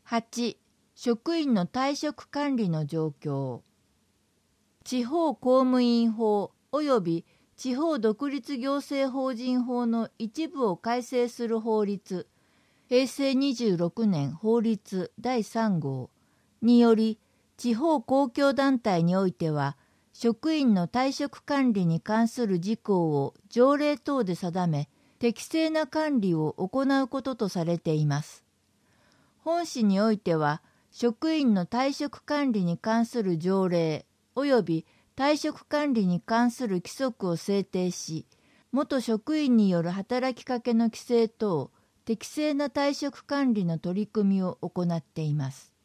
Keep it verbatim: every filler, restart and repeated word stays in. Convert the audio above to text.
はち、職員の退職管理の状況。地方公務員法及び地方独立行政法人法の一部を改正する法律、へいせいにじゅうろくねん法律だいさんごうにより、地方公共団体においては、職員の退職管理に関する事項を条例等で定め、適正な管理を行うこととされています。本市においては、職員の退職管理に関する条例及び退職管理に関する規則を制定し、元職員による働きかけの規制等、適正な退職管理の取り組みを行っています。